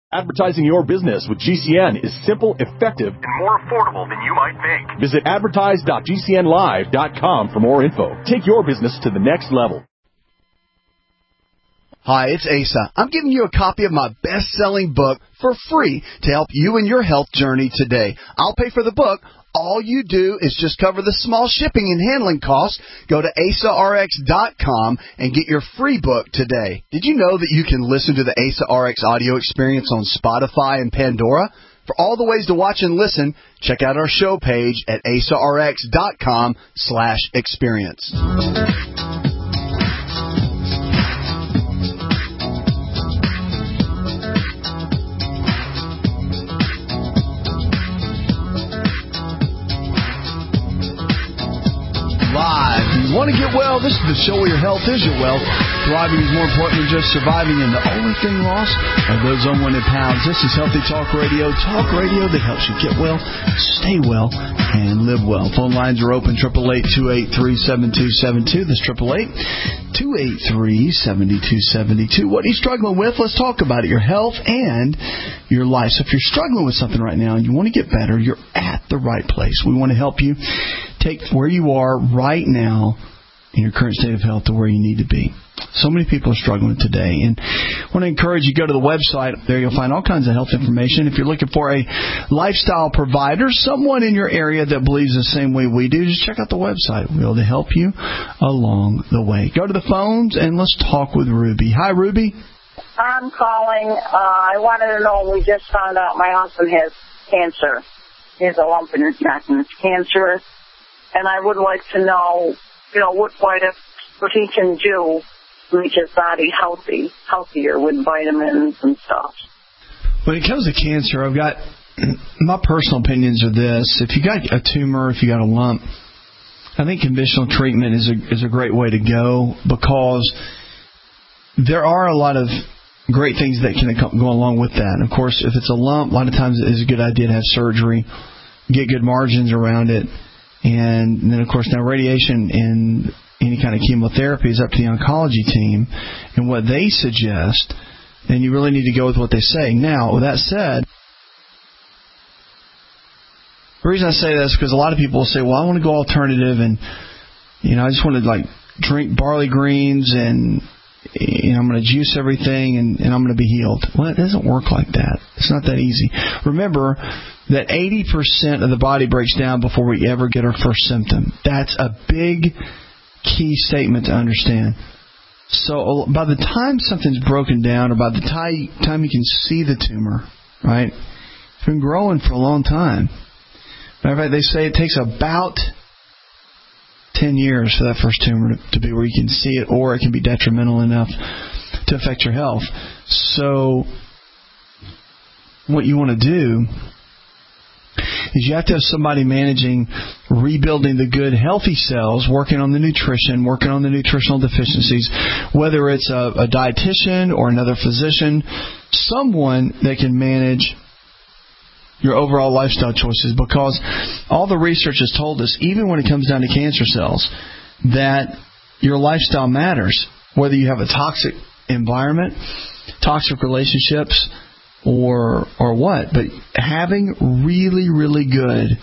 Advertising your business with GCN is simple, effective, and more affordable than you might think. Visit advertise.gcnlive.com for more info. Take your business to the next level. Hi, it's Asa. I'm giving you a copy of my best-selling book for free to help you in your health journey today. I'll pay for the book. All you do is just cover the small shipping and handling costs. Go to AsaRx.com and get your free book today. Did you know that you can listen to the AsaRx audio experience on Spotify and Pandora? For all the ways to watch and listen, check out our show page at AsaRx.com/experience. Live. You want to get well? This is the show where your health is your wealth. Thriving is more important than just surviving, and the only thing lost are those unwanted pounds. This is Healthy Talk Radio. Talk radio that helps you get well, stay well, and live well. Phone lines are open, 888-283-7272. That's 888-283-7272. What are you struggling with? Let's talk about it. Your health and your life. So if you're struggling with something right now and you want to get better, you're at the right place. We want to help you take where you are right now in your current state of health to where you need to be. So many people are struggling today, and I want to encourage you to go to the website. There you'll find all kinds of health information. If you're looking for a lifestyle provider, someone in your area that believes the same way we do, just check out the website. We'll be able to help you along the way. Go to the phones, and let's talk with Ruby. Hi, Ruby. I'm calling. I wanted to know, we just found out my husband has cancer. He has a lump in his neck, and it's cancerous. And I would like to know, what he can do to make his body healthier with vitamins and stuff. When it comes to cancer, I've got my personal opinions are this. If you got a tumor, if you got a lump, I think conventional treatment is a great way to go, because there are a lot of great things that can go along with that. And of course, if it's a lump, a lot of times it is a good idea to have surgery, get good margins around it. And then, of course, now radiation and any kind of chemotherapy is up to the oncology team and what they suggest, and you really need to go with what they say. Now, with that said, the reason I say that is because a lot of people will say, well, I want to go alternative, and, I just want to, drink barley greens, and, I'm going to juice everything, and I'm going to be healed. Well, it doesn't work like that. It's not that easy. Remember that 80% of the body breaks down before we ever get our first symptom. That's a big key statement to understand. So by the time something's broken down, or by the time you can see the tumor, right, it's been growing for a long time. Matter of fact, they say it takes about 10 years for that first tumor to be where you can see it, or it can be detrimental enough to affect your health. So what you want to do is you have to have somebody managing rebuilding the good, healthy cells, working on the nutrition, working on the nutritional deficiencies, whether it's a dietitian or another physician, someone that can manage your overall lifestyle choices, because all the research has told us, even when it comes down to cancer cells, that your lifestyle matters, whether you have a toxic environment, toxic relationships, or what. But having really, really good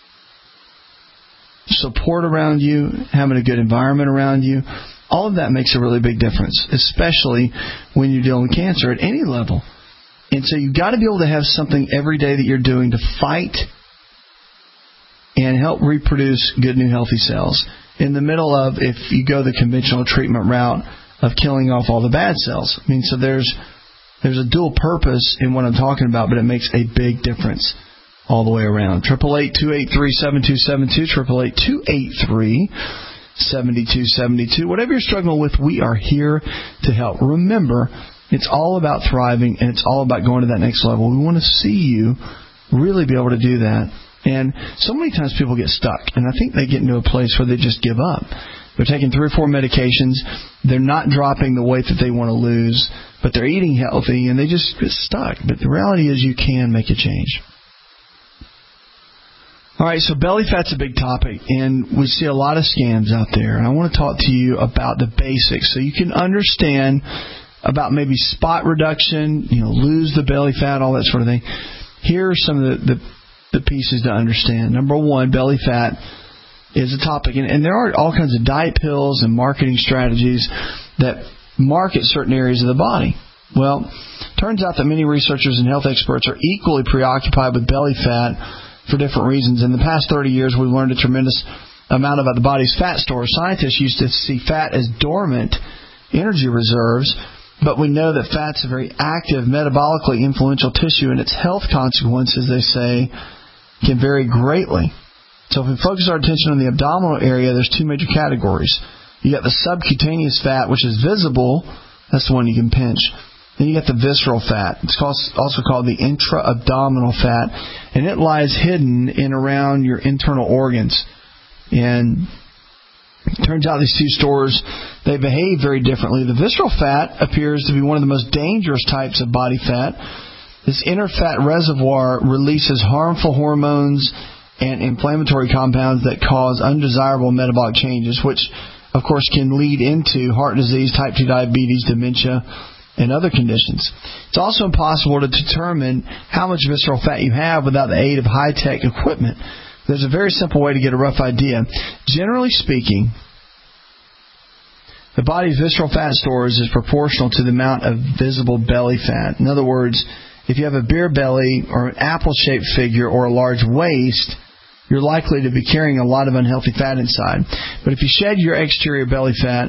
support around you, having a good environment around you, all of that makes a really big difference, especially when you're dealing with cancer at any level. And so you've got to be able to have something every day that you're doing to fight and help reproduce good new healthy cells. In the middle of, if you go the conventional treatment route of killing off all the bad cells. I mean, so there's a dual purpose in what I'm talking about, but it makes a big difference all the way around. 888-283-7272, 888-283-7272. Whatever you're struggling with, we are here to help. Remember, it's all about thriving, and it's all about going to that next level. We want to see you really be able to do that. And so many times people get stuck, and I think they get into a place where they just give up. They're taking 3 or 4 medications. They're not dropping the weight that they want to lose, but they're eating healthy, and they just get stuck. But the reality is you can make a change. All right, so belly fat's a big topic, and we see a lot of scams out there. And I want to talk to you about the basics so you can understand about maybe spot reduction, lose the belly fat, all that sort of thing. Here are some of the pieces to understand. Number one, belly fat is a topic, and there are all kinds of diet pills and marketing strategies that market certain areas of the body. Well, turns out that many researchers and health experts are equally preoccupied with belly fat for different reasons. In the past 30 years, we've learned a tremendous amount about the body's fat stores. Scientists used to see fat as dormant energy reserves, but we know that fat's a very active, metabolically influential tissue, and its health consequences, they say, can vary greatly. So if we focus our attention on the abdominal area, there's two major categories. You got the subcutaneous fat, which is visible. That's the one you can pinch. Then you got the visceral fat. It's also called the intra-abdominal fat, and it lies hidden in around your internal organs. And it turns out these two stores, they behave very differently. The visceral fat appears to be one of the most dangerous types of body fat. This inner fat reservoir releases harmful hormones and inflammatory compounds that cause undesirable metabolic changes, which, of course, can lead into heart disease, type 2 diabetes, dementia, and other conditions. It's also impossible to determine how much visceral fat you have without the aid of high-tech equipment. There's a very simple way to get a rough idea. Generally speaking, the body's visceral fat stores is proportional to the amount of visible belly fat. In other words, if you have a beer belly or an apple-shaped figure or a large waist, you're likely to be carrying a lot of unhealthy fat inside. But if you shed your exterior belly fat,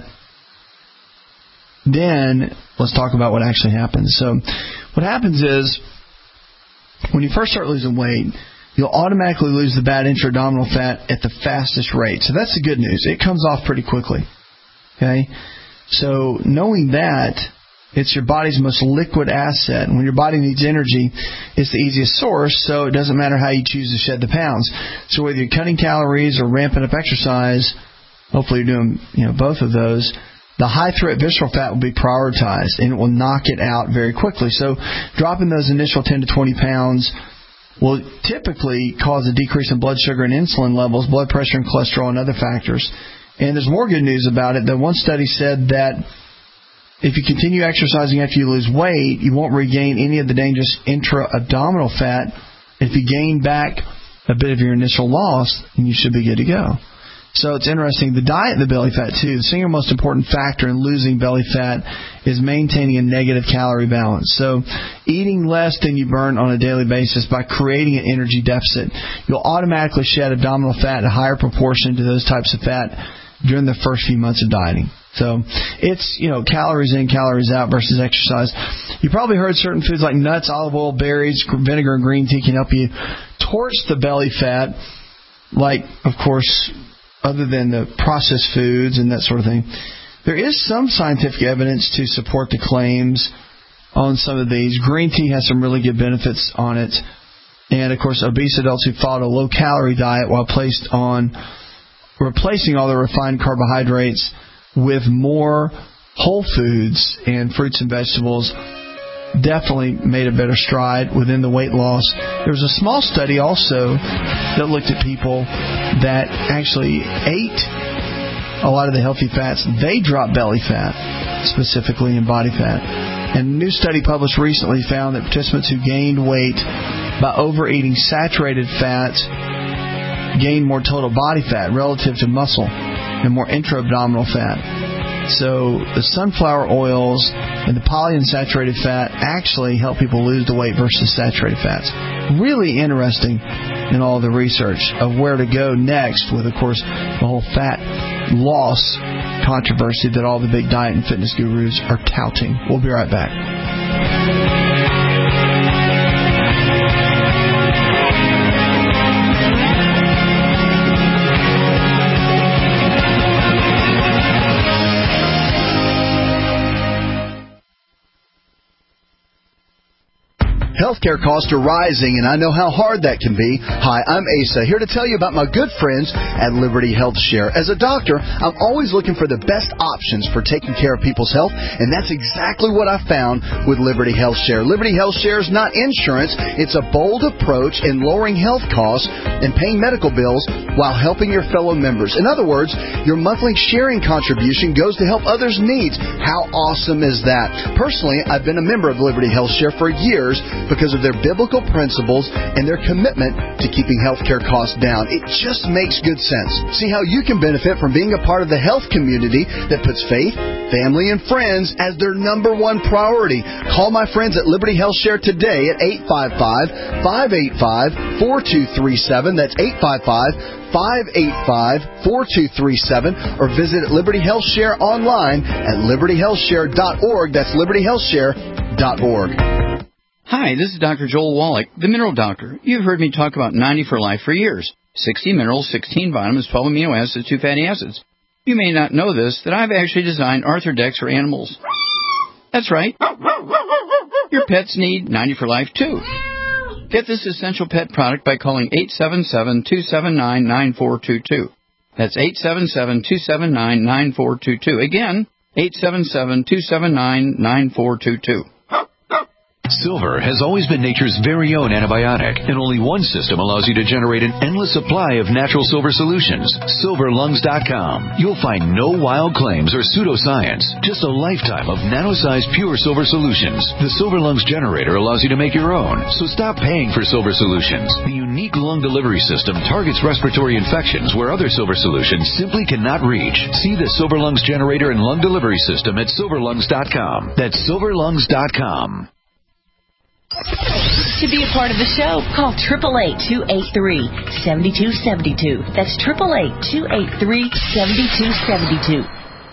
then let's talk about what actually happens. So what happens is, when you first start losing weight, you'll automatically lose the bad intra-abdominal fat at the fastest rate. So that's the good news. It comes off pretty quickly. Okay? So knowing that, it's your body's most liquid asset. And when your body needs energy, it's the easiest source, so it doesn't matter how you choose to shed the pounds. So whether you're cutting calories or ramping up exercise, hopefully you're doing both of those, the high-threat visceral fat will be prioritized, and it will knock it out very quickly. So dropping those initial 10 to 20 pounds will typically cause a decrease in blood sugar and insulin levels, blood pressure and cholesterol, and other factors. And there's more good news about it. One study said that if you continue exercising after you lose weight, you won't regain any of the dangerous intra-abdominal fat. If you gain back a bit of your initial loss, then you should be good to go. So it's interesting. The diet of the belly fat, too, the single most important factor in losing belly fat is maintaining a negative calorie balance. So eating less than you burn on a daily basis by creating an energy deficit, you'll automatically shed abdominal fat at a higher proportion to those types of fat during the first few months of dieting. So it's, calories in, calories out versus exercise. You probably heard certain foods like nuts, olive oil, berries, vinegar, and green tea can help you torch the belly fat, like, of course, other than the processed foods and that sort of thing. There is some scientific evidence to support the claims on some of these. Green tea has some really good benefits on it. And, of course, obese adults who followed a low-calorie diet while replacing all the refined carbohydrates with more whole foods and fruits and vegetables definitely made a better stride within the weight loss. There was a small study also that looked at people that actually ate a lot of the healthy fats. They dropped belly fat, specifically in body fat. And a new study published recently found that participants who gained weight by overeating saturated fats gained more total body fat relative to muscle and more intra-abdominal fat. So the sunflower oils and the polyunsaturated fat actually help people lose the weight versus saturated fats. Really interesting in all the research of where to go next with, of course, the whole fat loss controversy that all the big diet and fitness gurus are touting. We'll be right back. Healthcare costs are rising, and I know how hard that can be. Hi, I'm Asa, here to tell you about my good friends at Liberty Health Share. As a doctor, I'm always looking for the best options for taking care of people's health, and that's exactly what I found with Liberty Health Share. Liberty Health Share is not insurance. It's a bold approach in lowering health costs and paying medical bills while helping your fellow members. In other words, your monthly sharing contribution goes to help others' needs. How awesome is that? Personally, I've been a member of Liberty Health Share for years because of their biblical principles and their commitment to keeping healthcare costs down. It just makes good sense. See how you can benefit from being a part of the health community that puts faith, family, and friends as their number one priority. Call my friends at Liberty Health Share today at 855-585-4237. That's 855-585-4237, or visit Liberty Health Share online at libertyhealthshare.org. That's libertyhealthshare.org. Hi, this is Dr. Joel Wallach, the Mineral Doctor. You've heard me talk about 90 for Life for years. 60 minerals, 16 vitamins, 12 amino acids, 2 fatty acids. You may not know this, that I've actually designed Arthrodex for animals. That's right. Your pets need 90 for Life, too. Get this essential pet product by calling 877-279-9422. That's 877-279-9422. Again, 877-279-9422. Silver has always been nature's very own antibiotic, and only one system allows you to generate an endless supply of natural silver solutions. SilverLungs.com. You'll find no wild claims or pseudoscience, just a lifetime of nano-sized pure silver solutions. The Silver Lungs generator allows you to make your own, so stop paying for silver solutions. The unique lung delivery system targets respiratory infections where other silver solutions simply cannot reach. See the Silver Lungs generator and lung delivery system at SilverLungs.com. That's SilverLungs.com. To be a part of the show, call 888-283-7272. That's 888-283-7272.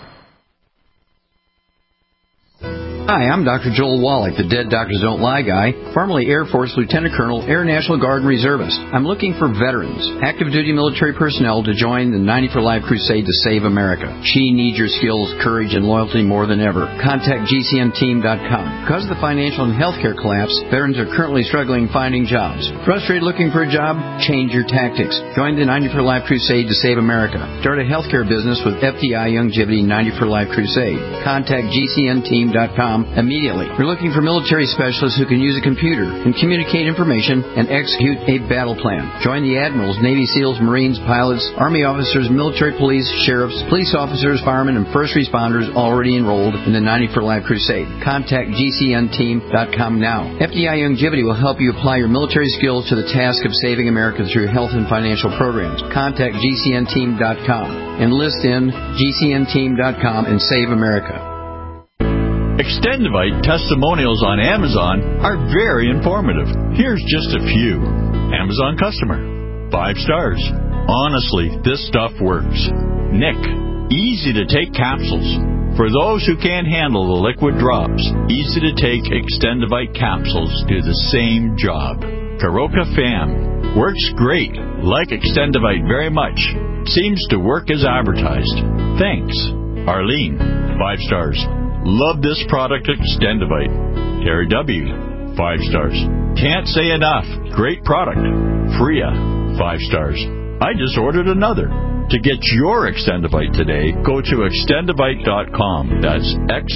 Hi, I'm Dr. Joel Wallach, the Dead Doctors Don't Lie guy, formerly Air Force Lieutenant Colonel, Air National Guard and Reservist. I'm looking for veterans, active duty military personnel to join the 90 for Life crusade to save America. She needs your skills, courage, and loyalty more than ever. Contact GCNteam.com. Because of the financial and healthcare collapse, veterans are currently struggling finding jobs. Frustrated looking for a job? Change your tactics. Join the 90 for Life crusade to save America. Start a healthcare business with FDI Youngevity 90 for Life crusade. Contact GCNteam.com immediately. We're looking for military specialists who can use a computer and communicate information and execute a battle plan. Join the admirals, Navy SEALs, Marines, pilots, Army officers, military police, sheriffs, police officers, firemen, and first responders already enrolled in the 90 for Life crusade. Contact GCNteam.com now. FDI Youngevity will help you apply your military skills to the task of saving America through health and financial programs. Contact GCNteam.com. Enlist in GCNteam.com and save America. Extendivite testimonials on Amazon are very informative. Here's just a few. Amazon customer. 5 stars. Honestly, this stuff works. Nick. Easy to take capsules. For those who can't handle the liquid drops, easy to take Extendivite capsules do the same job. Karoka Fam. Works great. Like Extendivite very much. Seems to work as advertised. Thanks. Arlene. 5 stars. Love this product, Extendivite. Terry W. 5 stars. Can't say enough. Great product. Freya. 5 stars. I just ordered another. To get your Extendivite today, go to Extendivite.com. That's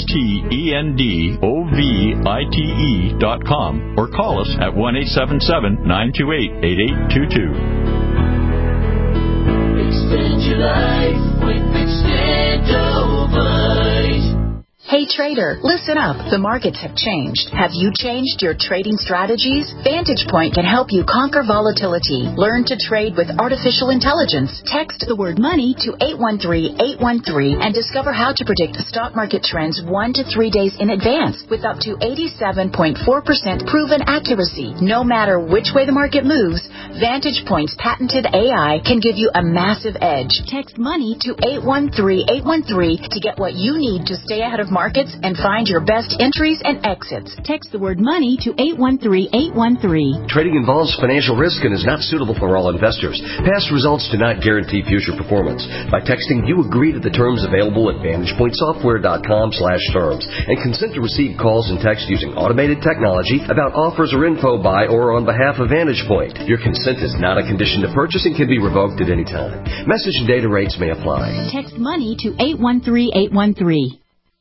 XTENDOVITE.com, or call us at 1-877-928-8822. Extend your life with Extendovite. Hey trader, listen up. The markets have changed. Have you changed your trading strategies? Vantage Point can help you conquer volatility. Learn to trade with artificial intelligence. Text the word money to 813-813 and discover how to predict stock market trends 1 to 3 days in advance with up to 87.4% proven accuracy. No matter which way the market moves, Vantage Point's patented AI can give you a massive edge. Text money to 813-813 to get what you need to stay ahead of markets and find your best entries and exits. Text the word money to 813-813. Trading involves financial risk and is not suitable for all investors. Past results do not guarantee future performance. By texting, you agree to the terms available at VantagePointSoftware.com/terms and consent to receive calls and texts using automated technology about offers or info by or on behalf of Vantage Point. Your consent is not a condition to purchase and can be revoked at any time. Message and data rates may apply. Text money to 813-813.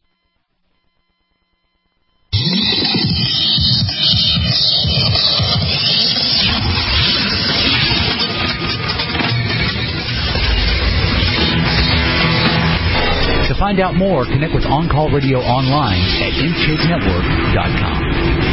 To find out more, connect with On Call Radio online at InShapeNetwork.com.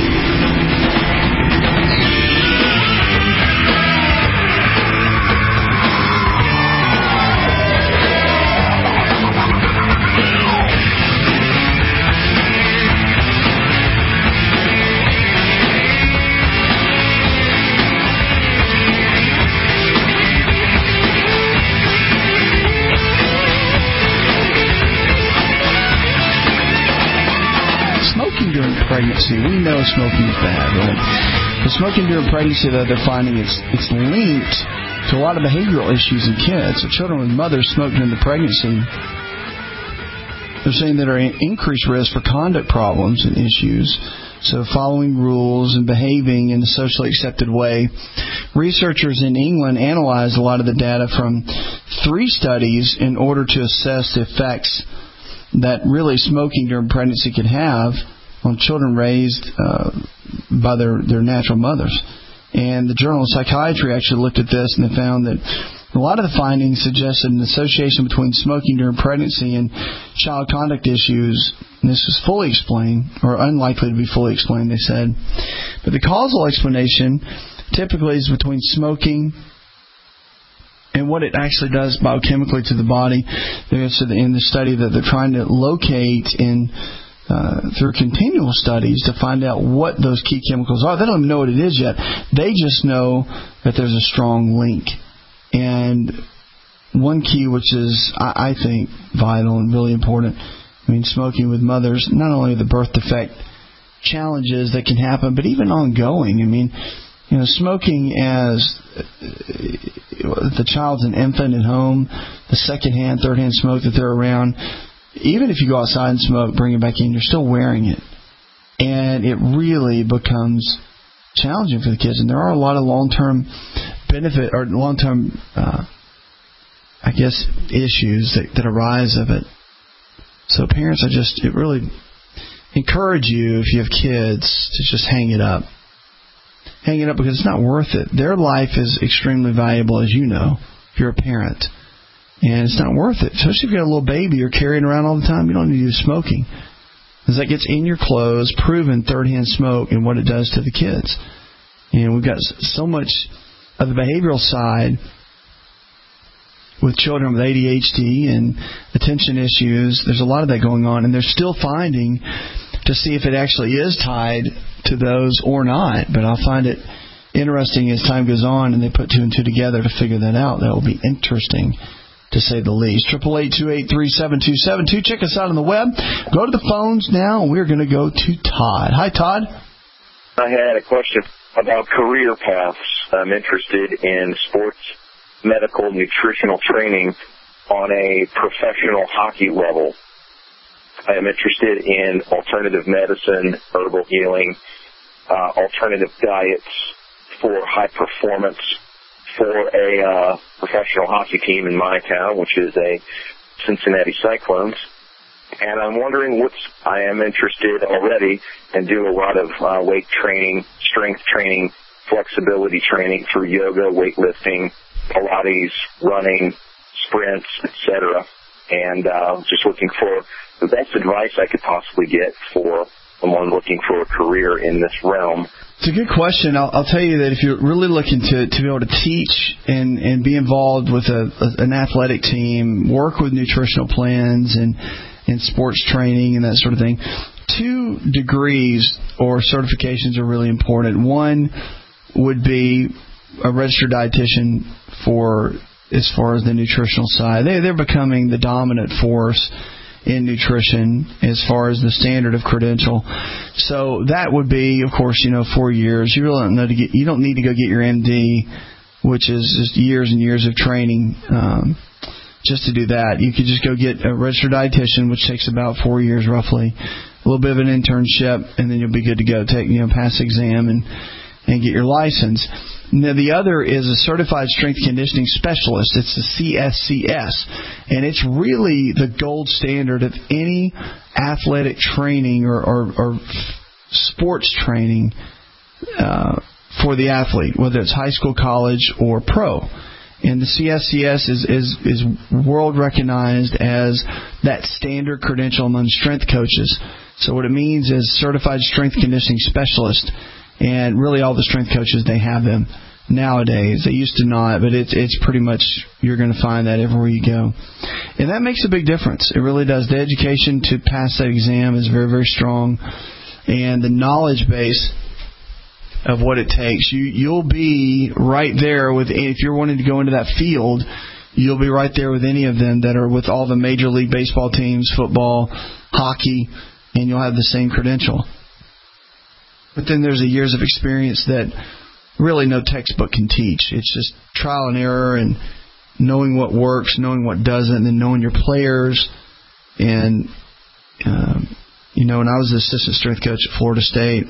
Pregnancy. We know smoking is bad, right? But smoking during pregnancy, though, they're finding it's linked to a lot of behavioral issues in kids. So children with mothers smoke during the pregnancy, they're saying that are at increased risk for conduct problems and issues. So following rules and behaving in a socially accepted way. Researchers in England analyzed a lot of the data from 3 studies in order to assess the effects that really smoking during pregnancy could have on children raised by their natural mothers. And the Journal of Psychiatry actually looked at this, and they found that a lot of the findings suggested an association between smoking during pregnancy and child conduct issues. And this was fully explained, or unlikely to be fully explained, they said. But the causal explanation typically is between smoking and what it actually does biochemically to the body. There's in the study that they're trying to locate in through continual studies to find out what those key chemicals are. They don't even know what it is yet. They just know that there's a strong link. And one key, which is, I think, vital and really important, I mean, smoking with mothers, not only the birth defect challenges that can happen, but even ongoing. I mean, you know, smoking as the child's an infant at home, the secondhand, third-hand smoke that they're around, even if you go outside and smoke, bring it back in, you're still wearing it. And it really becomes challenging for the kids. And there are a lot of long-term benefit or long-term, issues that arise of it. So parents, it really encourage you, if you have kids, to just hang it up. Hang it up because it's not worth it. Their life is extremely valuable, as you know, if you're a parent. And it's not worth it. Especially if you've got a little baby you're carrying around all the time, you don't need to do smoking. Because that gets in your clothes, proven third-hand smoke and what it does to the kids. And we've got so much of the behavioral side with children with ADHD and attention issues. There's a lot of that going on, and they're still finding to see if it actually is tied to those or not. But I'll find it interesting as time goes on and they put 2 and 2 together to figure that out. That will be interesting, to say the least. 888-283-7272. Check us out on the web. Go to the phones now. We're going to go to Todd. Hi, Todd. I had a question about career paths. I'm interested in sports, medical, nutritional training on a professional hockey level. I am interested in alternative medicine, herbal healing, alternative diets for high performance for a professional hockey team in my town, which is a Cincinnati Cyclones. And I'm wondering I am interested already and do a lot of weight training, strength training, flexibility training through yoga, weightlifting, Pilates, running, sprints, etc. And just looking for the best advice I could possibly get for someone looking for a career in this realm. It's a good question. I'll tell you that if you're really looking to be able to teach and be involved with an athletic team, work with nutritional plans and sports training and that sort of thing, 2 degrees or certifications are really important. One would be a registered dietitian as far as the nutritional side. They're becoming the dominant force in nutrition as far as the standard of credential. So that would be, of course, 4 years. You really don't know you don't need to go get your MD, which is just years and years of training just to do that. You could just go get a registered dietitian, which takes about 4 years roughly, a little bit of an internship, and then you'll be good to go. Pass the exam and get your license. Now, the other is a Certified Strength Conditioning Specialist. It's the CSCS, and it's really the gold standard of any athletic training or sports training for the athlete, whether it's high school, college, or pro. And the CSCS is world recognized as that standard credential among strength coaches. So what it means is Certified Strength Conditioning Specialist. And really all the strength coaches, they have them nowadays. They used to not, but it's pretty much, you're going to find that everywhere you go. And that makes a big difference. It really does. The education to pass that exam is very, very strong. And the knowledge base of what it takes, you'll be right there with, if you're wanting to go into that field, you'll be right there with any of them that are with all the Major League Baseball teams, football, hockey, and you'll have the same credential. But then there's the years of experience that really no textbook can teach. It's just trial and error and knowing what works, knowing what doesn't, and then knowing your players. And, when I was the assistant strength coach at Florida State,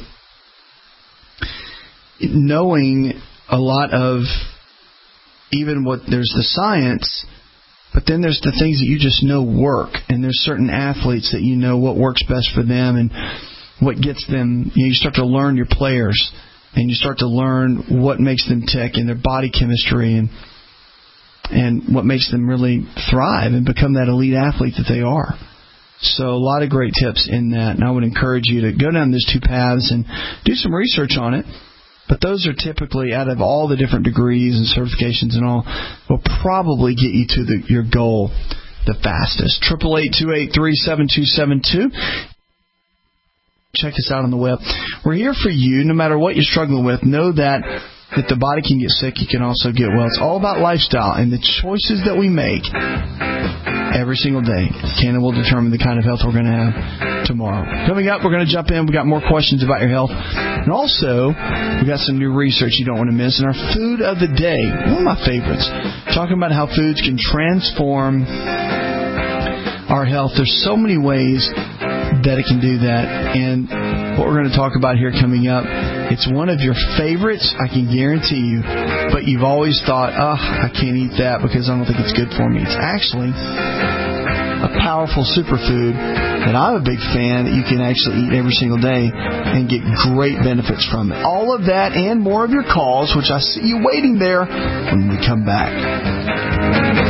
knowing a lot of even there's the science, but then there's the things that you just know work. And there's certain athletes that you know what works best for them and what gets them, you start to learn your players, and you start to learn what makes them tick and their body chemistry and what makes them really thrive and become that elite athlete that they are. So a lot of great tips in that, and I would encourage you to go down those two paths and do some research on it. But those are typically, out of all the different degrees and certifications and all, will probably get you to your goal the fastest. 888-283-7272. Check us out on the web. We're here for you, no matter what you're struggling with. Know that the body can get sick, you can also get well. It's all about lifestyle, and the choices that we make every single day can and will determine the kind of health we're going to have tomorrow. Coming up, we're going to jump in. We've got more questions about your health. And also, we've got some new research you don't want to miss. And our food of the day, one of my favorites, talking about how foods can transform our health. There's so many ways that it can do that. And what we're going to talk about here coming up, it's one of your favorites, I can guarantee you, but you've always thought, I can't eat that because I don't think it's good for me. It's actually a powerful superfood that I'm a big fan that you can actually eat every single day and get great benefits from it. All of that and more of your calls, which I see you waiting there when we come back.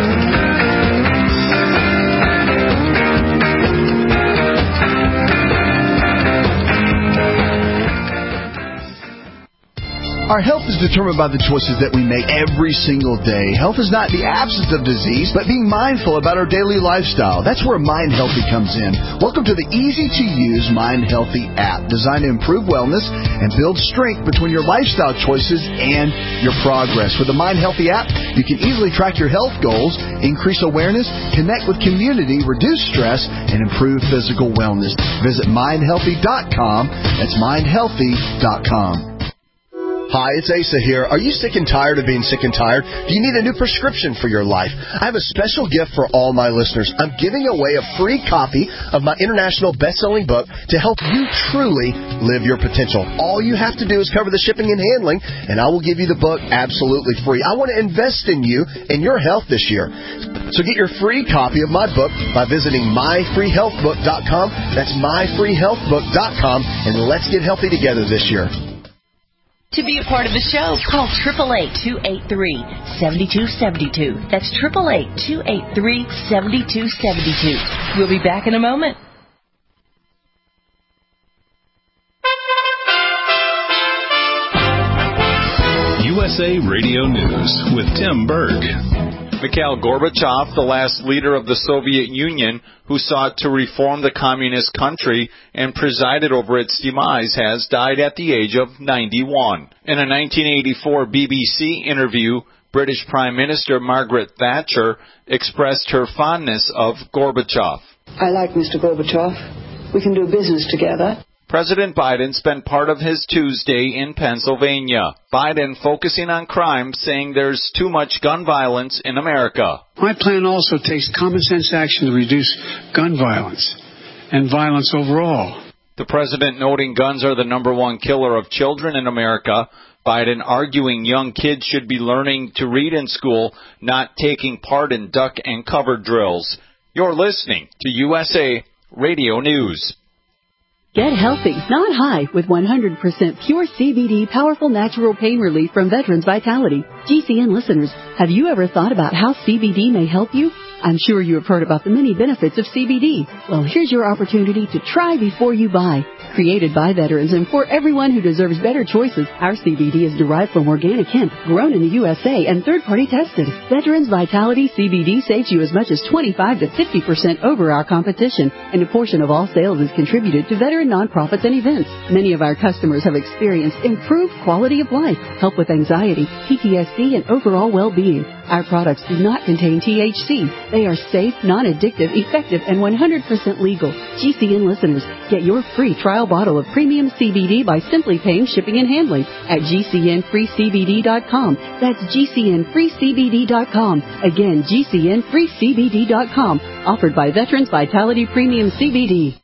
Our health is determined by the choices that we make every single day. Health is not the absence of disease, but being mindful about our daily lifestyle. That's where Mind Healthy comes in. Welcome to the easy-to-use Mind Healthy app, designed to improve wellness and build strength between your lifestyle choices and your progress. With the Mind Healthy app, you can easily track your health goals, increase awareness, connect with community, reduce stress, and improve physical wellness. Visit mindhealthy.com. That's mindhealthy.com. Hi, it's Asa here. Are you sick and tired of being sick and tired? Do you need a new prescription for your life? I have a special gift for all my listeners. I'm giving away a free copy of my international best-selling book to help you truly live your potential. All you have to do is cover the shipping and handling, and I will give you the book absolutely free. I want to invest in you and your health this year. So get your free copy of my book by visiting myfreehealthbook.com. That's myfreehealthbook.com, and let's get healthy together this year. To be a part of the show, call 888-283-7272. That's 888-283-7272. We'll be back in a moment. USA Radio News with Tim Berg. Mikhail Gorbachev, the last leader of the Soviet Union who sought to reform the communist country and presided over its demise, has died at the age of 91. In a 1984 BBC interview, British Prime Minister Margaret Thatcher expressed her fondness of Gorbachev. I like Mr. Gorbachev. We can do business together. President Biden spent part of his Tuesday in Pennsylvania. Biden focusing on crime, saying there's too much gun violence in America. My plan also takes common sense action to reduce gun violence and violence overall. The president noting guns are the number one killer of children in America. Biden arguing young kids should be learning to read in school, not taking part in duck and cover drills. You're listening to USA Radio News. Get healthy, not high, with 100% pure CBD powerful natural pain relief from Veterans Vitality. GCN listeners, have you ever thought about how CBD may help you? I'm sure you have heard about the many benefits of CBD. Well, here's your opportunity to try before you buy. Created by veterans and for everyone who deserves better choices, our CBD is derived from organic hemp, grown in the USA, and third-party tested. Veterans Vitality CBD saves you as much as 25 to 50% over our competition, and a portion of all sales is contributed to veteran nonprofits and events. Many of our customers have experienced improved quality of life, help with anxiety, PTSD, and overall well-being. Our products do not contain THC. They are safe, non-addictive, effective, and 100% legal. GCN listeners, get your free trial bottle of premium CBD by simply paying shipping and handling at GCNFreeCBD.com. That's GCNFreeCBD.com. Again, GCNFreeCBD.com. Offered by Veterans Vitality Premium CBD.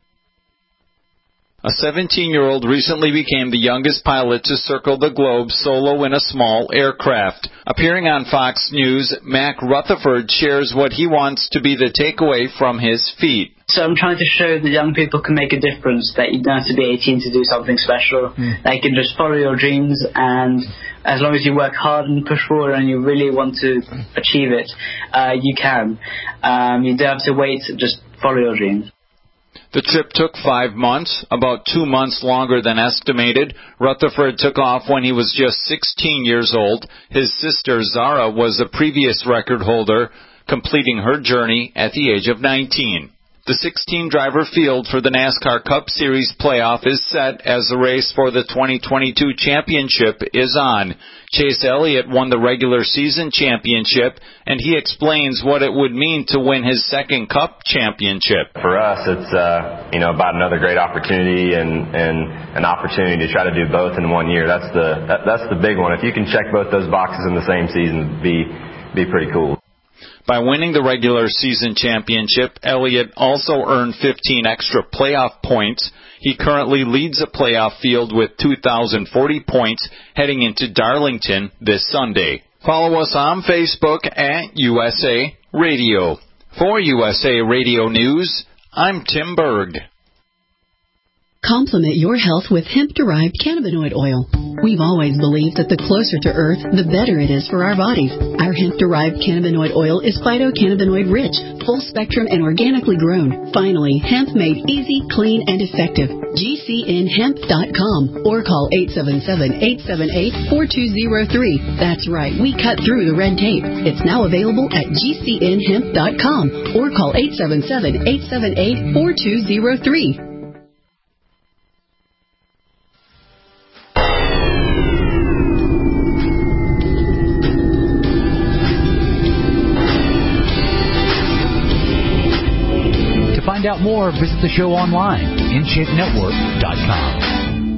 A 17-year-old recently became the youngest pilot to circle the globe solo in a small aircraft. Appearing on Fox News, Mac Rutherford shares what he wants to be the takeaway from his feat. So I'm trying to show that young people can make a difference, that you don't have to be 18 to do something special. They can just follow your dreams, and as long as you work hard and push forward and you really want to achieve it, you can. You don't have to wait, just follow your dreams. The trip took 5 months, about 2 months longer than estimated. Rutherford took off when he was just 16 years old. His sister Zara was a previous record holder, completing her journey at the age of 19. The 16-driver field for the NASCAR Cup Series playoff is set as the race for the 2022 championship is on. Chase Elliott won the regular season championship, and he explains what it would mean to win his second Cup championship. For us, it's about another great opportunity and an opportunity to try to do both in 1 year. That's the big one. If you can check both those boxes in the same season, be pretty cool. By winning the regular season championship, Elliott also earned 15 extra playoff points. He currently leads a playoff field with 2,040 points heading into Darlington this Sunday. Follow us on Facebook at USA Radio. For USA Radio News, I'm Tim Berg. Complement your health with hemp-derived cannabinoid oil. We've always believed that the closer to Earth, the better it is for our bodies. Our hemp-derived cannabinoid oil is phytocannabinoid-rich, full-spectrum, and organically grown. Finally, hemp made easy, clean, and effective. GCNHemp.com or call 877-878-4203. That's right, we cut through the red tape. It's now available at GCNHemp.com or call 877-878-4203. To find out more, visit the show online, InShapeNetwork.com.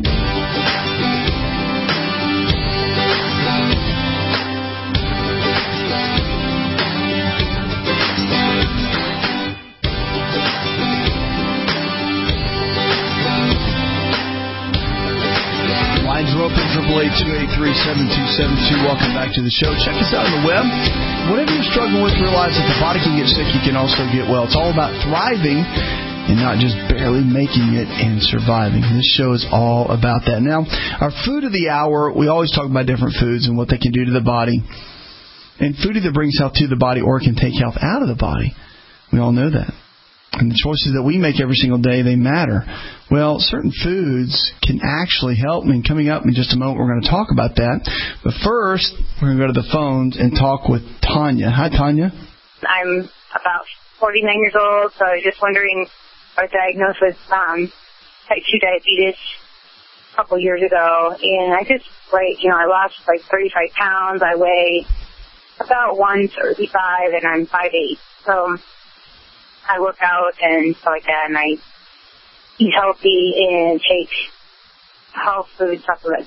Lines are open, 888-283-7272. Welcome back to the show. Check us out on the web. Whatever you're struggling with, realize that the body can get sick. You can also get well. It's all about thriving and not just barely making it and surviving. This show is all about that. Now, our food of the hour, we always talk about different foods and what they can do to the body. And food either brings health to the body or can take health out of the body. We all know that. And the choices that we make every single day, they matter. Well, certain foods can actually help. And coming up in just a moment, we're going to talk about that. But first, we're going to go to the phones and talk with Tanya. Hi, Tanya. I'm about 49 years old, so I was just wondering, I was diagnosed with type 2 diabetes a couple years ago. And I just, I lost 35 pounds. I weigh about 135, and I'm 5'8". So I work out and stuff like that, and I eat healthy and take whole food supplements.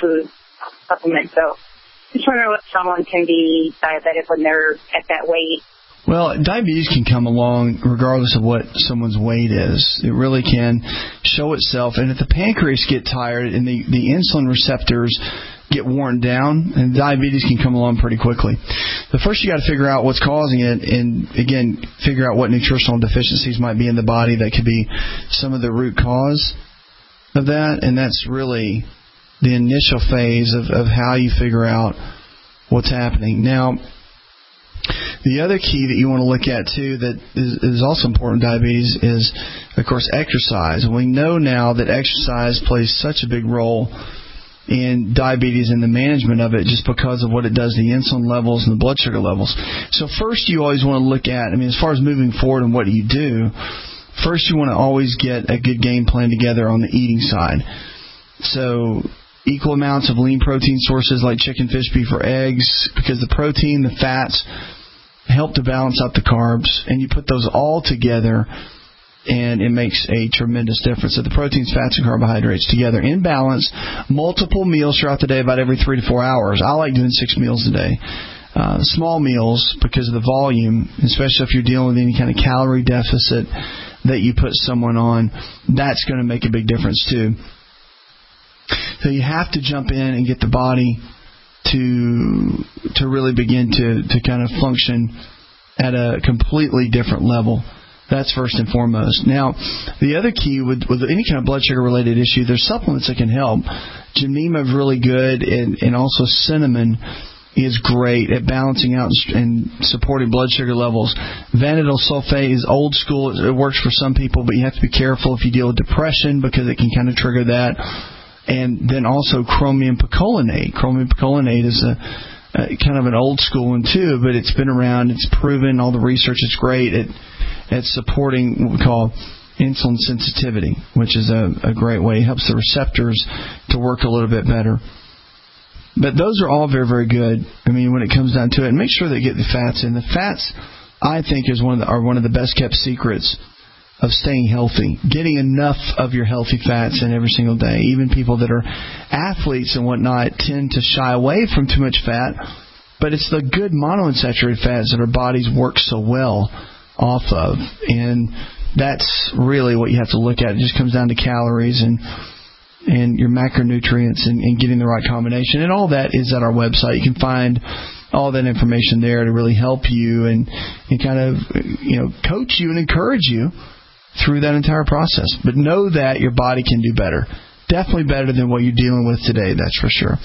So just wondering if someone can be diabetic when they're at that weight. Well, diabetes can come along regardless of what someone's weight is. It really can show itself. And if the pancreas get tired and the insulin receptors get worn down, and diabetes can come along pretty quickly. The first you got to figure out what's causing it, and again, figure out what nutritional deficiencies might be in the body that could be some of the root cause of that. And that's really the initial phase of how you figure out what's happening. Now, the other key that you want to look at, too, that is also important in diabetes is, of course, exercise. And we know now that exercise plays such a big role in diabetes and the management of it just because of what it does to the insulin levels and the blood sugar levels. So first you always want to look at, as far as moving forward and what you do, first you want to always get a good game plan together on the eating side. So equal amounts of lean protein sources like chicken, fish, beef, or eggs, because the protein, the fats, help to balance out the carbs, and you put those all together, and it makes a tremendous difference. So the proteins, fats, and carbohydrates together in balance, multiple meals throughout the day, about every 3 to 4 hours. I like doing 6 meals a day. Small meals because of the volume, especially if you're dealing with any kind of calorie deficit that you put someone on, that's going to make a big difference too. So you have to jump in and get the body to really begin to kind of function at a completely different level. That's first and foremost. Now, the other key with any kind of blood sugar related issue, there's supplements that can help. Gymnema is really good, and also cinnamon is great at balancing out and supporting blood sugar levels. Vanadyl sulfate is old school. It works for some people, but you have to be careful if you deal with depression because it can kind of trigger that. And then also chromium picolinate. Chromium picolinate is a kind of an old school one too, but it's been around. It's proven. All the research is great at supporting what we call insulin sensitivity, which is a great way. It helps the receptors to work a little bit better. But those are all very, very good. When it comes down to it, and make sure they get the fats in. The fats, I think, are one of the best kept secrets of staying healthy. Getting enough of your healthy fats in every single day. Even people that are athletes and whatnot tend to shy away from too much fat, but it's the good monounsaturated fats that our bodies work so well off of, and that's really what you have to look at. It just comes down to calories and your macronutrients and getting the right combination, and all that is at our website. You can find all that information there to really help you and kind of coach you and encourage you through that entire process. But know that your body can do better. Definitely better than what you're dealing with today, that's for sure.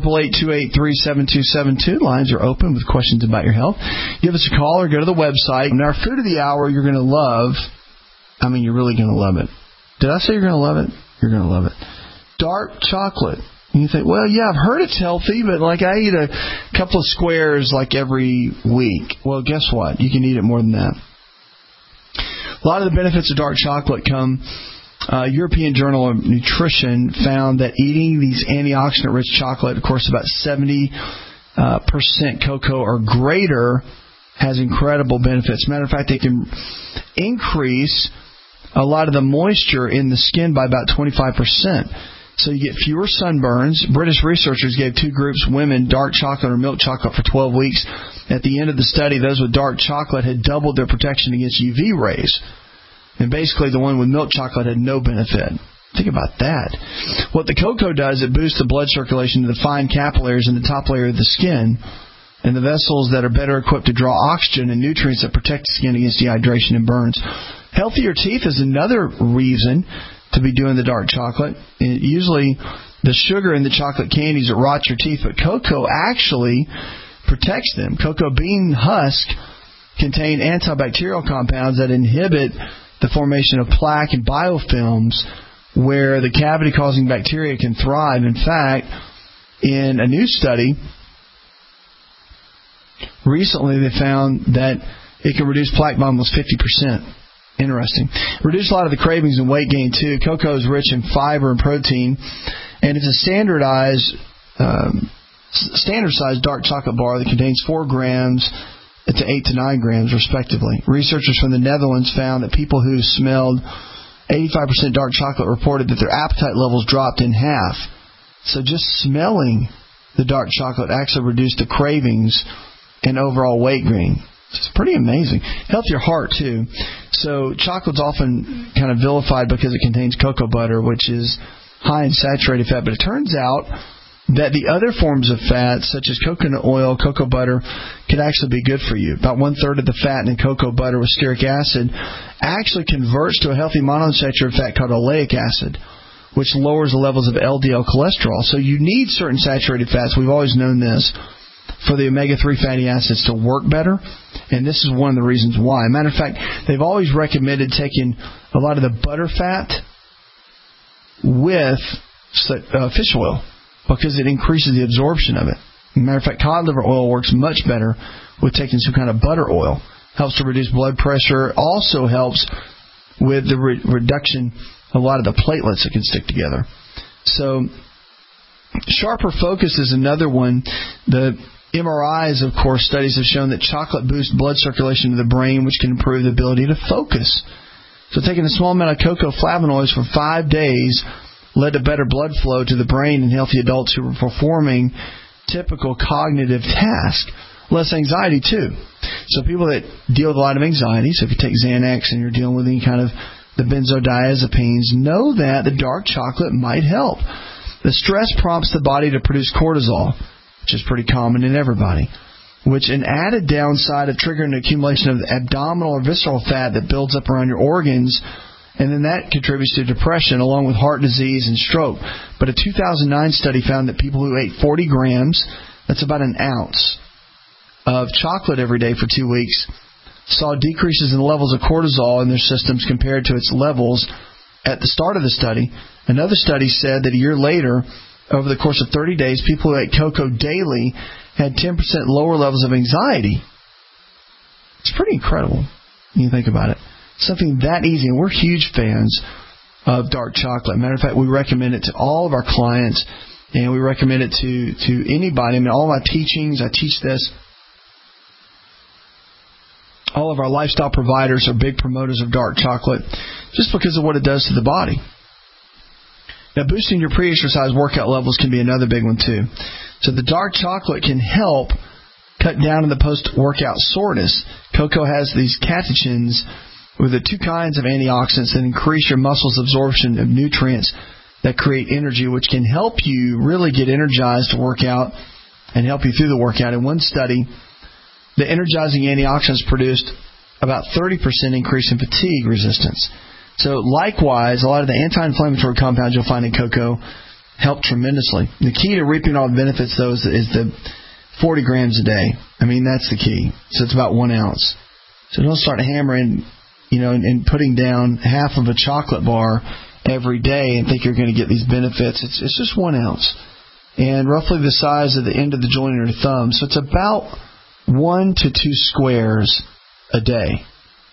888-283-7272. Lines are open with questions about your health. Give us a call or go to the website. And our food of the hour you're going to love. You're really going to love it. Did I say you're going to love it? You're going to love it. Dark chocolate. And you think, well, yeah, I've heard it's healthy, but I eat a couple of squares every week. Well, guess what? You can eat it more than that. A lot of the benefits of dark chocolate come. European Journal of Nutrition found that eating these antioxidant-rich chocolate, of course, about 70% cocoa or greater, has incredible benefits. Matter of fact, they can increase a lot of the moisture in the skin by about 25%. So you get fewer sunburns. British researchers gave 2 groups, women, dark chocolate or milk chocolate for 12 weeks. At the end of the study, those with dark chocolate had doubled their protection against UV rays. And basically, the one with milk chocolate had no benefit. Think about that. What the cocoa does, it boosts the blood circulation to the fine capillaries in the top layer of the skin and the vessels that are better equipped to draw oxygen and nutrients that protect the skin against dehydration and burns. Healthier teeth is another reason to be doing the dark chocolate. Usually, the sugar in the chocolate candies that rot your teeth, but cocoa actually protects them. Cocoa bean husk contain antibacterial compounds that inhibit the formation of plaque and biofilms where the cavity-causing bacteria can thrive. In fact, in a new study, recently they found that it can reduce plaque by almost 50%. Interesting. Reduce a lot of the cravings and weight gain, too. Cocoa is rich in fiber and protein, and it's a standardized standard-sized dark chocolate bar that contains 4 grams to 8 to 9 grams, respectively. Researchers from the Netherlands found that people who smelled 85% dark chocolate reported that their appetite levels dropped in half. So just smelling the dark chocolate actually reduced the cravings and overall weight gain. It's pretty amazing. Helps your heart, too. So chocolate's often kind of vilified because it contains cocoa butter, which is high in saturated fat. But it turns out that the other forms of fat, such as coconut oil, cocoa butter, can actually be good for you. About 1/3 of the fat in cocoa butter with stearic acid actually converts to a healthy monounsaturated fat called oleic acid, which lowers the levels of LDL cholesterol. So you need certain saturated fats. We've always known this, for the omega-3 fatty acids to work better, and this is one of the reasons why. Matter of fact, they've always recommended taking a lot of the butter fat with fish oil, because it increases the absorption of it. Matter of fact, cod liver oil works much better with taking some kind of butter oil. Helps to reduce blood pressure. Also helps with the reduction of a lot of the platelets that can stick together. So, sharper focus is another one. The MRIs, of course, studies have shown that chocolate boosts blood circulation to the brain, which can improve the ability to focus. So taking a small amount of cocoa flavonoids for 5 days led to better blood flow to the brain in healthy adults who were performing typical cognitive tasks. Less anxiety, too. So people that deal with a lot of anxiety, so if you take Xanax and you're dealing with any kind of the benzodiazepines, know that the dark chocolate might help. The stress prompts the body to produce cortisol, which is pretty common in everybody, which an added downside of triggering the accumulation of the abdominal or visceral fat that builds up around your organs, and then that contributes to depression along with heart disease and stroke. But a 2009 study found that people who ate 40 grams, that's about an ounce, of chocolate every day for 2 weeks, saw decreases in the levels of cortisol in their systems compared to its levels at the start of the study. Another study said that a year later, over the course of 30 days, people who ate cocoa daily had 10% lower levels of anxiety. It's pretty incredible when you think about it. Something that easy, and we're huge fans of dark chocolate. Matter of fact, we recommend it to all of our clients, and we recommend it to anybody. I mean, all my teachings, I teach this. All of our lifestyle providers are big promoters of dark chocolate just because of what it does to the body. Now, boosting your pre-exercise workout levels can be another big one, too. So the dark chocolate can help cut down on the post-workout soreness. Cocoa has these catechins with the 2 kinds of antioxidants that increase your muscles' absorption of nutrients that create energy, which can help you really get energized to work out and help you through the workout. In one study, the energizing antioxidants produced about 30% increase in fatigue resistance. So likewise, a lot of the anti-inflammatory compounds you'll find in cocoa help tremendously. The key to reaping all the benefits, though, is the 40 grams a day. I mean, that's the key. So it's about 1 ounce. So don't start hammering, and putting down half of a chocolate bar every day and think you're going to get these benefits. It's just 1 ounce. And roughly the size of the end of the joint of your thumb. So it's about 1 to 2 squares a day.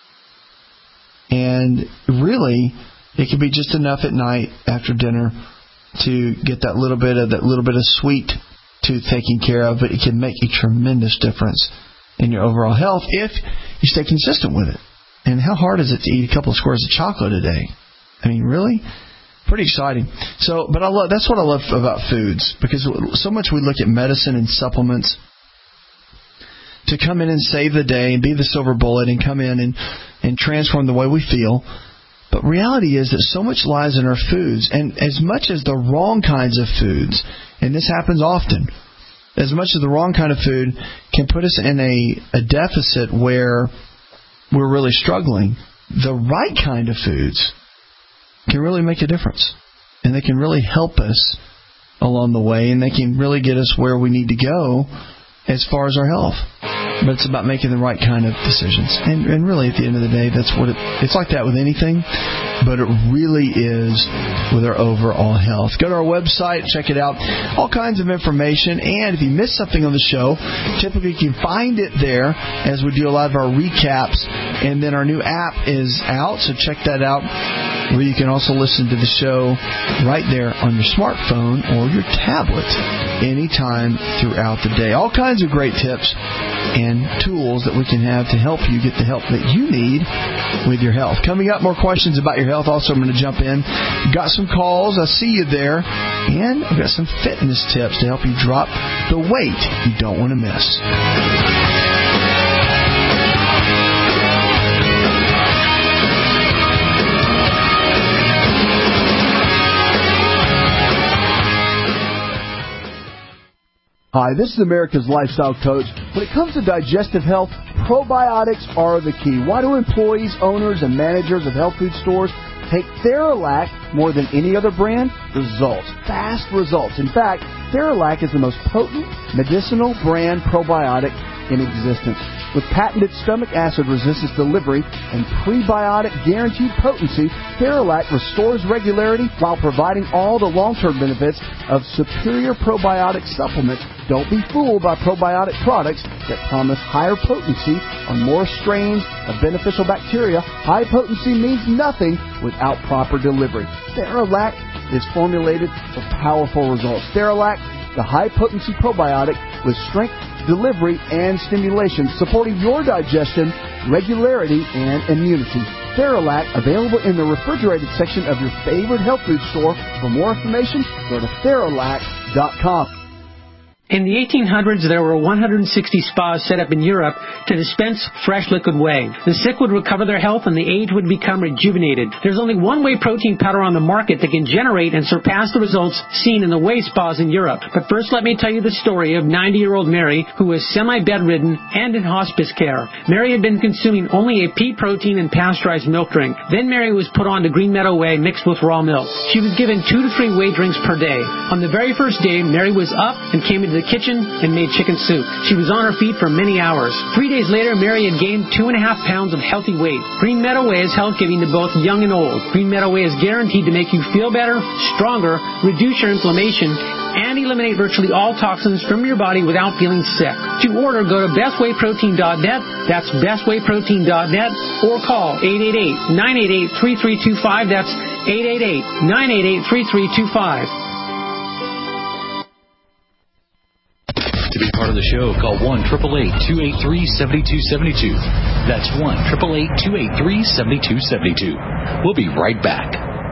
And really, it can be just enough at night after dinner to get that little bit of sweet tooth taken care of, but it can make a tremendous difference in your overall health if you stay consistent with it. And how hard is it to eat a couple of squares of chocolate a day? I mean, really? Pretty exciting. So, but that's what I love about foods, because so much we look at medicine and supplements to come in and save the day and be the silver bullet and come in and transform the way we feel. But reality is that so much lies in our foods, and as much as the wrong kinds of foods, and this happens often, as much as the wrong kind of food can put us in a deficit where we're really struggling, the right kind of foods can really make a difference. And they can really help us along the way, and they can really get us where we need to go as far as our health. But it's about making the right kind of decisions. And really, at the end of the day, that's what it's like that with anything, but it really is with our overall health. Go to our website, check it out. All kinds of information. And if you missed something on the show, typically you can find it there as we do a lot of our recaps. And then our new app is out, so check that out. where you can also listen to the show right there on your smartphone or your tablet anytime throughout the day. All kinds of great tips and tools that we can have to help you get the help that you need with your health. Coming up, more questions about your health. Also, I'm going to jump in. Got some calls. I see you there. And I've got some fitness tips to help you drop the weight you don't want to miss. Hi, this is America's Lifestyle Coach. When it comes to digestive health, probiotics are the key. Why do employees, owners, and managers of health food stores take Theralac more than any other brand? Results. Fast results. In fact, Theralac is the most potent medicinal brand probiotic in existence. With patented stomach acid resistance delivery and prebiotic guaranteed potency, Theralac restores regularity while providing all the long-term benefits of superior probiotic supplements. Don't be fooled by probiotic products that promise higher potency on more strains of beneficial bacteria. High potency means nothing without proper delivery. Theralac is formulated for powerful results. Theralac, the high-potency probiotic with strength, delivery, and stimulation, supporting your digestion, regularity, and immunity. Theralac, available in the refrigerated section of your favorite health food store. For more information, go to Theralac.com. In the 1800s, there were 160 spas set up in Europe to dispense fresh liquid whey. The sick would recover their health and the aged would become rejuvenated. There's only one whey protein powder on the market that can generate and surpass the results seen in the whey spas in Europe. But first, let me tell you the story of 90-year-old Mary, who was semi-bedridden and in hospice care. Mary had been consuming only a pea protein and pasteurized milk drink. Then Mary was put on to Green Meadow Whey mixed with raw milk. She was given 2 to 3 whey drinks per day. On the very first day, Mary was up and came into the kitchen and made chicken soup. She was on her feet for many hours. 3 days later, Mary had gained 2.5 pounds of healthy weight. Green Meadow Whey is health-giving to both young and old. Green Meadow Whey is guaranteed to make you feel better, stronger, reduce your inflammation, and eliminate virtually all toxins from your body without feeling sick. To order, go to bestwayprotein.net. That's bestwayprotein.net, or call 888-988-3325. That's 888-988-3325. To be part of the show, call 1-888-283-7272. That's 1-888-283-7272. We'll be right back.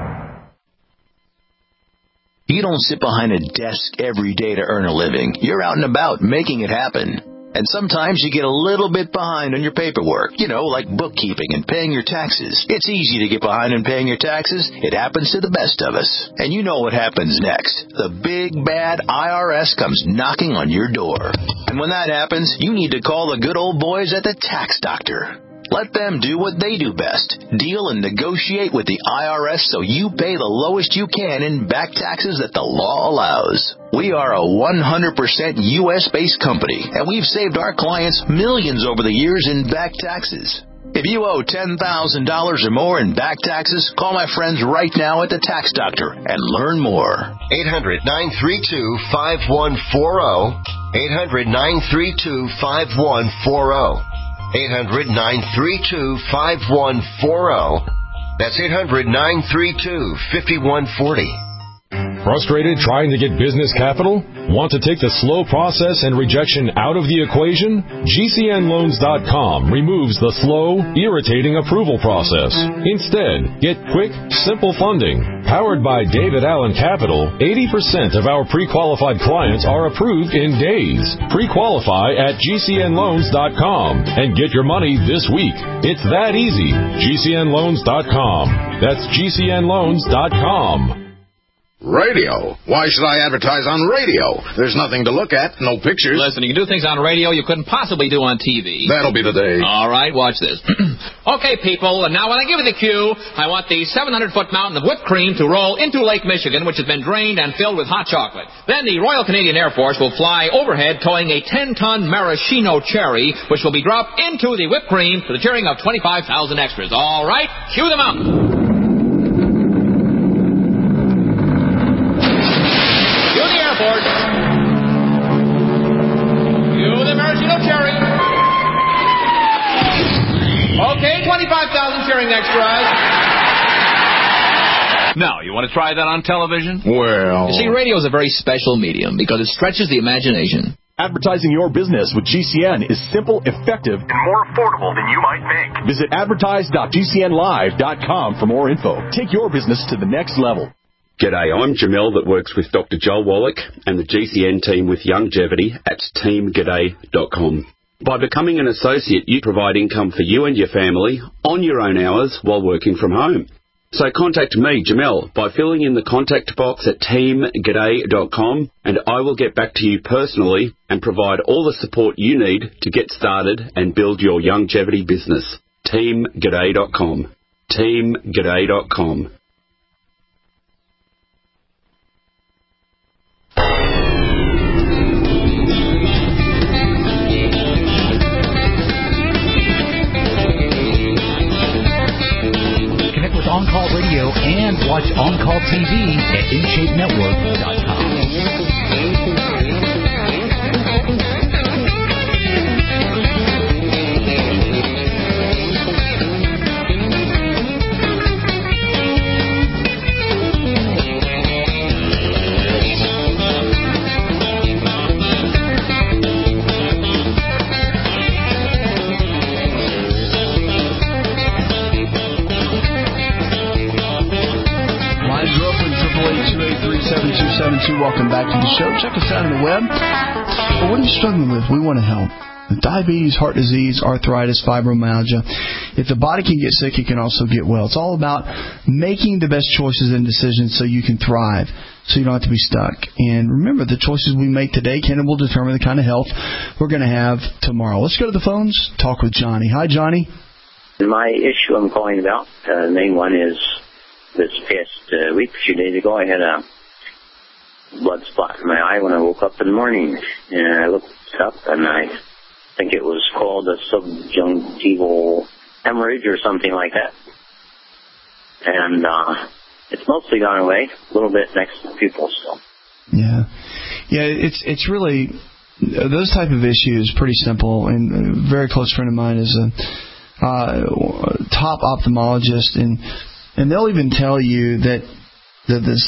You don't sit behind a desk every day to earn a living. You're out and about making it happen. And sometimes you get a little bit behind on your paperwork, like bookkeeping and paying your taxes. It's easy to get behind on paying your taxes. It happens to the best of us. And you know what happens next. The big, bad IRS comes knocking on your door. And when that happens, you need to call the good old boys at the Tax Doctor. Let them do what they do best. Deal and negotiate with the IRS so you pay the lowest you can in back taxes that the law allows. We are a 100% U.S.-based company, and we've saved our clients millions over the years in back taxes. If you owe $10,000 or more in back taxes, call my friends right now at the Tax Doctor and learn more. 800-932-5140. 800-932-5140. 800-932-5140. That's 800-932-5140. Frustrated trying to get business capital? Want to take the slow process and rejection out of the equation? GCNloans.com removes the slow, irritating approval process. Instead, get quick, simple funding. Powered by David Allen Capital, 80% of our pre-qualified clients are approved in days. Pre-qualify at GCNloans.com and get your money this week. It's that easy. GCNloans.com. That's GCNloans.com. Radio? Why should I advertise on radio? There's nothing to look at, no pictures. Listen, you can do things on radio you couldn't possibly do on TV. That'll be the day. All right, watch this. Okay, people, and now when I give you the cue, I want the 700-foot mountain of whipped cream to roll into Lake Michigan, which has been drained and filled with hot chocolate. Then the Royal Canadian Air Force will fly overhead towing a 10-ton maraschino cherry, which will be dropped into the whipped cream to the cheering of 25,000 extras. All right, cue the mountain. Okay, 25,000 cheering extras. Now, you want to try that on television? Well... You see, radio is a very special medium because it stretches the imagination. Advertising your business with GCN is simple, effective, and more affordable than you might think. Visit advertise.gcnlive.com for more info. Take your business to the next level. G'day, I'm Jamel that works with Dr. Joel Wallach and the GCN team with Longevity at teamg'day.com. By becoming an associate, you provide income for you and your family on your own hours while working from home. So contact me, Jamel, by filling in the contact box at teamg'day.com, and I will get back to you personally and provide all the support you need to get started and build your longevity business. teamg'day.com. teamg'day.com. On Call Radio and watch On Call TV at InShapeNetwork.com. Welcome back to the show. Check us out on the web. But what are you struggling with? We want to help. Diabetes, heart disease, arthritis, fibromyalgia. If the body can get sick, it can also get well. It's all about making the best choices and decisions so you can thrive, so you don't have to be stuck. And remember, the choices we make today will determine the kind of health we're going to have tomorrow. Let's go to the phones. Talk with Johnny. Hi, Johnny. My issue I'm calling about, the main one is this past week, a few days ago, I had a blood spot in my eye when I woke up in the morning. And I looked it up, and I think it was called a subjunctival hemorrhage or something like that. And it's mostly gone away, a little bit next to the pupil still. Yeah, it's really, those type of issues, pretty simple. And a very close friend of mine is a top ophthalmologist, and they'll even tell you that the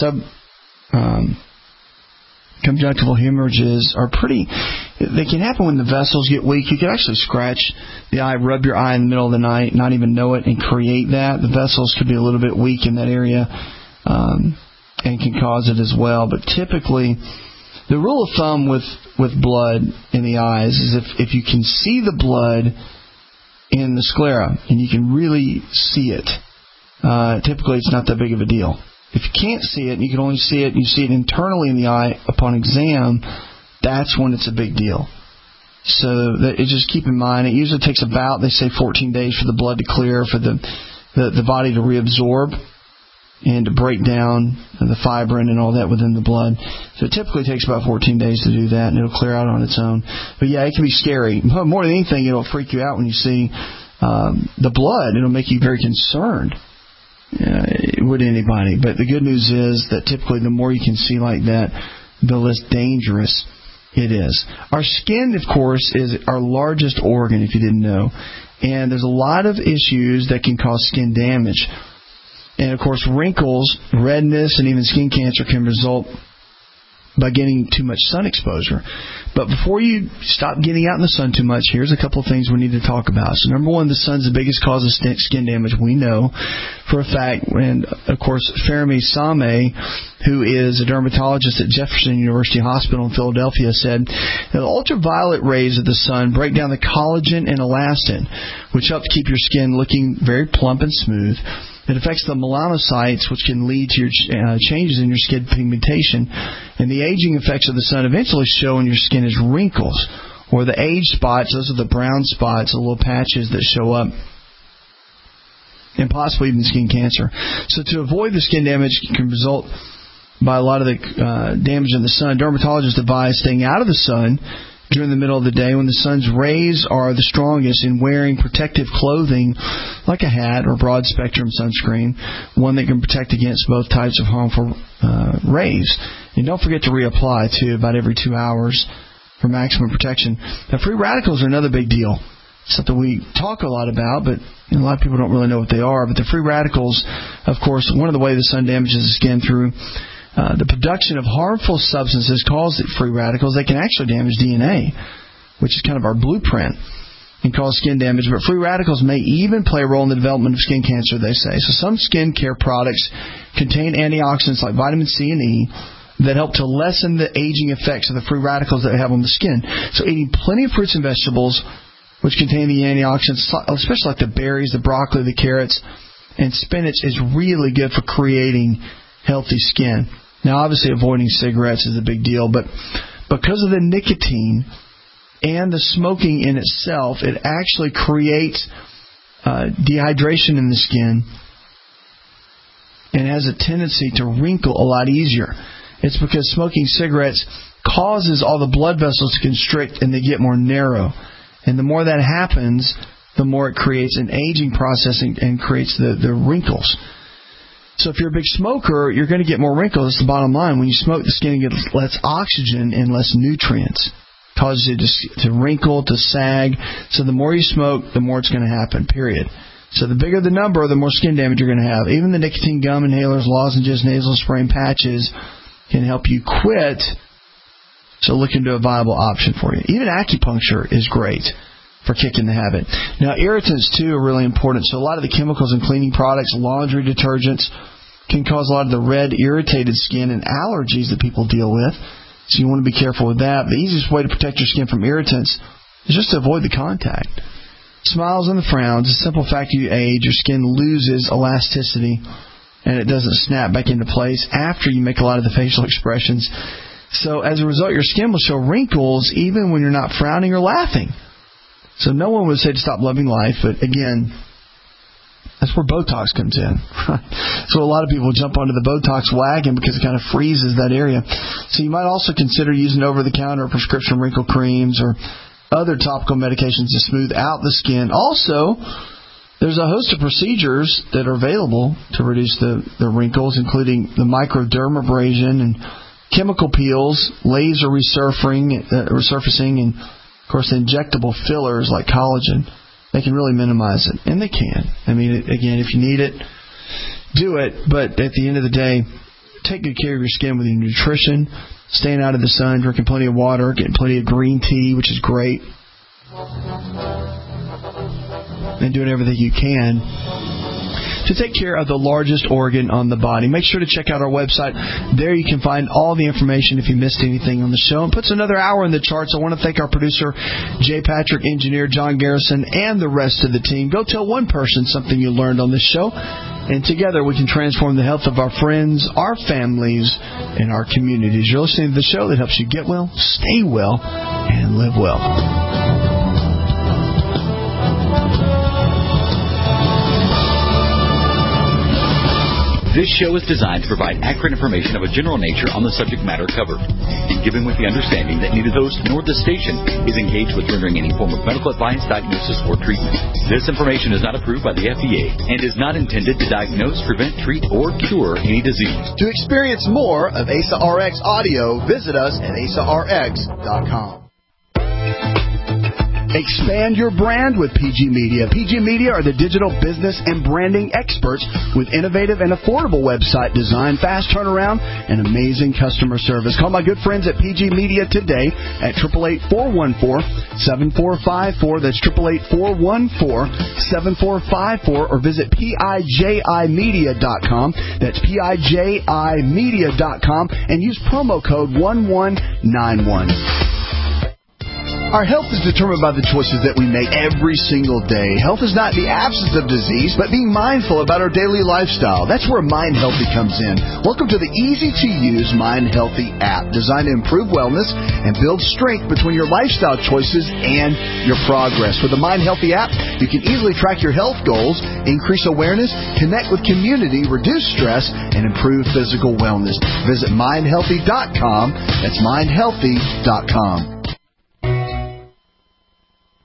conjunctival hemorrhages are they can happen when the vessels get weak. You can actually scratch the eye, rub your eye in the middle of the night, not even know it, and create that. The vessels could be a little bit weak in that area and can cause it as well. But typically, the rule of thumb with blood in the eyes is if you can see the blood in the sclera and you can really see it, typically it's not that big of a deal. If you can't see it, and you can only see it, and you see it internally in the eye upon exam, that's when it's a big deal. So just keep in mind, it usually takes about, they say, 14 days for the blood to clear, for the body to reabsorb and to break down the fibrin and all that within the blood. So it typically takes about 14 days to do that, and it'll clear out on its own. But yeah, it can be scary. More than anything, it'll freak you out when you see the blood. It'll make you very concerned. Would anybody. But the good news is that typically the more you can see like that, the less dangerous it is. Our skin, of course, is our largest organ, if you didn't know. And there's a lot of issues that can cause skin damage. And, of course, wrinkles, redness, and even skin cancer can result by getting too much sun exposure. But before you stop getting out in the sun too much, here's a couple of things we need to talk about. So, number one, the sun's the biggest cause of skin damage. We know for a fact. And, of course, Fermi Same, who is a dermatologist at Jefferson University Hospital in Philadelphia, said that ultraviolet rays of the sun break down the collagen and elastin, which help to keep your skin looking very plump and smooth. It affects the melanocytes, which can lead to your changes in your skin pigmentation. And the aging effects of the sun eventually show in your skin as wrinkles, or the age spots. Those are the brown spots, the little patches that show up, and possibly even skin cancer. So to avoid the skin damage can result by a lot of the damage in the sun, dermatologists advise staying out of the sun during the middle of the day when the sun's rays are the strongest, in wearing protective clothing like a hat or broad spectrum sunscreen, one that can protect against both types of harmful rays. And don't forget to reapply too about every 2 hours for maximum protection. Now, free radicals are another big deal. something we talk a lot about, but a lot of people don't really know what they are. But the free radicals, of course, one of the ways the sun damages the skin through the production of harmful substances called free radicals. They can actually damage DNA, which is kind of our blueprint, and cause skin damage. But free radicals may even play a role in the development of skin cancer, they say. So some skin care products contain antioxidants like vitamin C and E that help to lessen the aging effects of the free radicals that they have on the skin. So eating plenty of fruits and vegetables, which contain the antioxidants, especially like the berries, the broccoli, the carrots, and spinach, is really good for creating healthy skin. Now, obviously, avoiding cigarettes is a big deal, but because of the nicotine and the smoking in itself, it actually creates dehydration in the skin and has a tendency to wrinkle a lot easier. It's because smoking cigarettes causes all the blood vessels to constrict and they get more narrow. And the more that happens, the more it creates an aging process and creates the wrinkles. So if you're a big smoker, you're going to get more wrinkles. That's the bottom line. When you smoke, the skin gets less oxygen and less nutrients. It causes it to wrinkle, to sag. So the more you smoke, the more it's going to happen, period. So the bigger the number, the more skin damage you're going to have. Even the nicotine gum inhalers, lozenges, nasal spray, and patches can help you quit. So look into a viable option for you. Even acupuncture is great for kicking the habit. Now, irritants, too, are really important. So a lot of the chemicals in cleaning products, laundry detergents, can cause a lot of the red, irritated skin and allergies that people deal with. So you want to be careful with that. The easiest way to protect your skin from irritants is just to avoid the contact. Smiles and the frowns. The simple fact you age, your skin loses elasticity and it doesn't snap back into place after you make a lot of the facial expressions. So as a result, your skin will show wrinkles even when you're not frowning or laughing. So no one would say to stop loving life, but again, that's where Botox comes in. So a lot of people jump onto the Botox wagon because it kind of freezes that area. So you might also consider using over-the-counter prescription wrinkle creams or other topical medications to smooth out the skin. Also, there's a host of procedures that are available to reduce the wrinkles, including the microdermabrasion and chemical peels, laser resurfacing, and, of course, injectable fillers like collagen. They can really minimize it, and they can. I mean, again, if you need it, do it. But at the end of the day, take good care of your skin with your nutrition, staying out of the sun, drinking plenty of water, getting plenty of green tea, which is great, and doing everything you can to take care of the largest organ on the body. Make sure to check out our website. There you can find all the information if you missed anything on the show. And puts another hour in the charts. I want to thank our producer, Jay Patrick, engineer John Garrison, and the rest of the team. Go tell one person something you learned on this show. And together we can transform the health of our friends, our families, and our communities. You're listening to the show that helps you get well, stay well, and live well. This show is designed to provide accurate information of a general nature on the subject matter covered, and given with the understanding that neither the host nor the station is engaged with rendering any form of medical advice, diagnosis, or treatment. This information is not approved by the FDA and is not intended to diagnose, prevent, treat, or cure any disease. To experience more of Asa RX audio, visit us at asarx.com. Expand your brand with PG Media. PG Media are the digital business and branding experts with innovative and affordable website design, fast turnaround, and amazing customer service. Call my good friends at PG Media today at 888-414-7454. That's 888-414-7454. Or visit PIJImedia.com. That's PIJImedia.com and use promo code 1191. Our health is determined by the choices that we make every single day. Health is not the absence of disease, but being mindful about our daily lifestyle. That's where Mind Healthy comes in. Welcome to the easy-to-use Mind Healthy app, designed to improve wellness and build strength between your lifestyle choices and your progress. With the Mind Healthy app, you can easily track your health goals, increase awareness, connect with community, reduce stress, and improve physical wellness. Visit mindhealthy.com. That's mindhealthy.com.